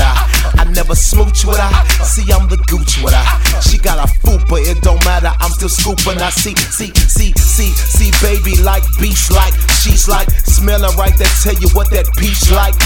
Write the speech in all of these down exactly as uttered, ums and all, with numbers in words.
her. I never smooch with her. See, I'm the gooch with her. She got a fupa, it don't matter. I'm still scooping. I see, see, see, see, see, baby like beach like. She's like smelling right there. Tell you what that peach like.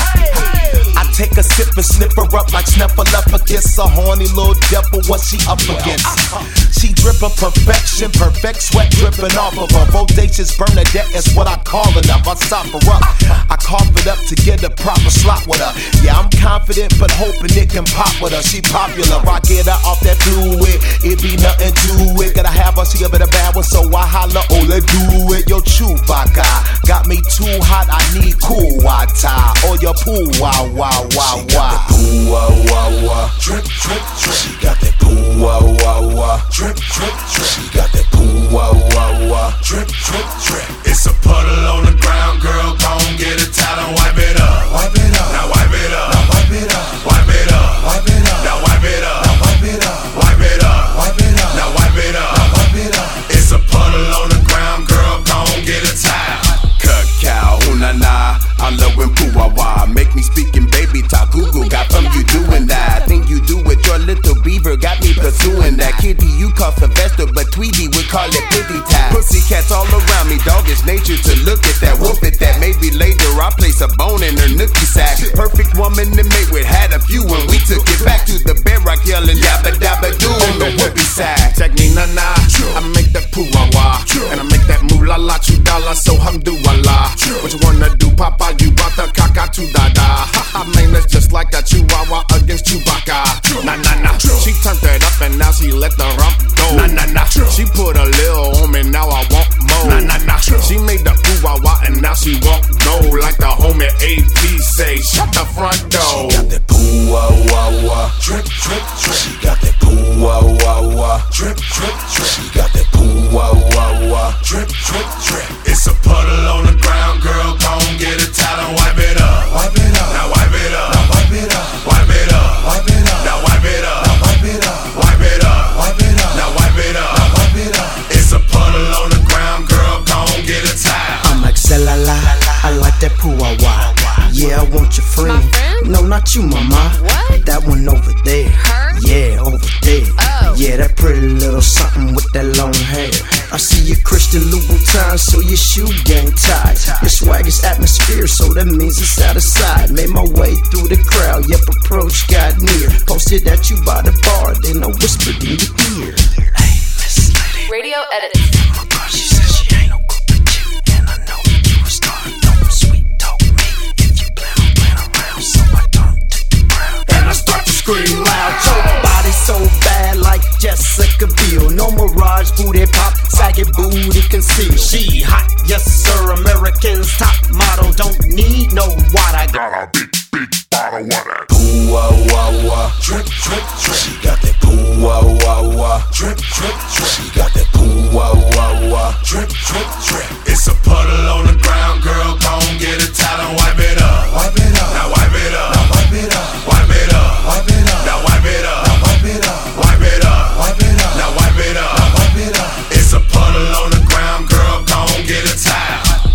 I take a sip and snip her up like Snuffleupagus. A horny little devil, what she up against? She drippin' perfection, perfect sweat dripping off of her. Bodacious Bernadette is what I call it up. I stop her up, I cough it up to get a proper slot with her. Yeah, I'm confident, but hoping it can pop with her. She popular, I get her off that fluid. It be nothing to it. Gotta have her, she a bit of bad one, so I holla, oh, let's do it. Yo, Chewbacca got me too hot, I need cool water. Or your pool, wow, wow, wow, wow. Poo wah wah wah, drip drip drip. She got that poo wah wah wah, drip drip drip. She got that poo wah wah wah, drip drip drip. It's a puddle on the ground, girl. Gon' get a towel and wipe it up. Wipe it up, now wipe it up. now wipe it up, Wipe it up. wipe it up, Now wipe it up. now wipe it up, Wipe it up. wipe it up, Now wipe it up. now wipe it up. It's a puddle on the ground, girl. Gon' get a towel. Cacao, una na, I love when poo wah wah. Make me speaking baby talk. Google got from you doing that. Think you do it, your little beaver got me pursuing that. Kitty, you call Sylvester, but Tweety would call it pity tap. Pussycats all around me, dog. It's nature to look at that, wolf at that. Maybe later I place a bone in her nookie sack. Perfect woman to mate with, had a few when we took it back to the bedrock, yelling dabba dabba doo on the whoopee sack. Check me na na, I make that poo wah wah, and I make that moolah la chudala, so hamdulillah. What you wanna do, Papa? You brought the caca to dada. Ha ha, man, that's just like a chihuahua against Chewbacca. Nah nah nah, she turned it up and now she let the rump go. Nah nah nah, she put a little on me, now I want more. Nah nah nah, she made the poo wah wah and now she won't go. Like the homie A P say, shut the front door. She got that poo wah wah wah, drip drip drip. She got that poo wah wah wah, drip drip drip. She got that poo wah wah wah, drip drip drip. It's a puddle on the ground, girl. Gon' get a towel and wipe it up. Wipe it up, Now wipe it up. now wipe it up, Wipe it up. wipe it up, Now wipe it up. now wipe it up, Wipe it up. wipe it up, Now wipe it up. now wipe it up. It's a puddle on the ground, girl. Gon' get a towel. I'm like Selala, I like that poo wah wah. Yeah, I want your friend. My friend? No, not you, mama. What? That one over there. Her? Yeah, over there. Oh. Yeah, that pretty little something with that long hair. I see your Christian Louboutin, so your shoe game tight. Your swag is atmosphere, so that means it's out of sight. Made my way through the crowd, yep, approach got near. Posted at you by the bar, then I whispered in your ear. Hey, Miss Lady. Radio edits. Oh my God, she said she ain't no good with you, and I know you a star. Don't sweet talk me if you plan on playing around, so I turn to the ground and I start to scream loud. Your body so bad like Jessica Biel. No mirage, booty pop, sagging booty conceal. She hot, yes sir, American's top model. Don't need no water. Got a big, big bottle of that. Poo wah wah wah, drip drip drip. She got that poo wah wah wah, drip drip drip. She got that poo wah wah wah, drip drip drip. It's a puddle on the ground, girl. Gon' get a towel and wipe it up. Wipe it up, Now wipe it up. now wipe it up, Wipe it up. wipe it up, Now wipe it up. now wipe it up, Wipe it up. wipe it up, Now wipe it now up. wipe it up. It's a puddle on the ground, girl. Gon' get a towel.